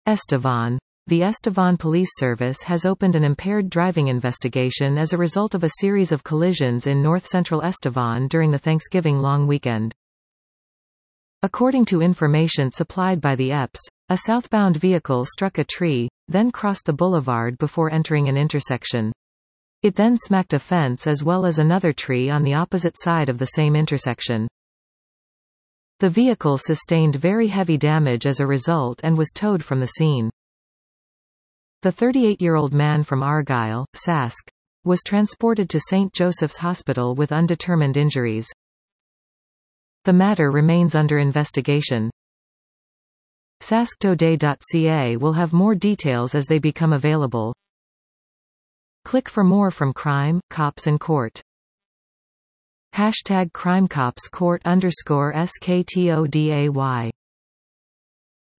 Estevan. The Estevan Police Service has opened an impaired driving investigation as a result of a series of collisions in north-central Estevan during the Thanksgiving long weekend. According to information supplied by the EPS, a southbound vehicle struck a tree, then crossed the boulevard before entering an intersection. It then smacked a fence as well as another tree on the opposite side of the same intersection. The vehicle sustained very heavy damage as a result and was towed from the scene. The 38-year-old man from Argyle, Sask, was transported to St. Joseph's Hospital with undetermined injuries. The matter remains under investigation. sasktoday.ca will have more details as they become available. Click for more from Crime, Cops and Court. #CrimeCopsCourt_SKTODAY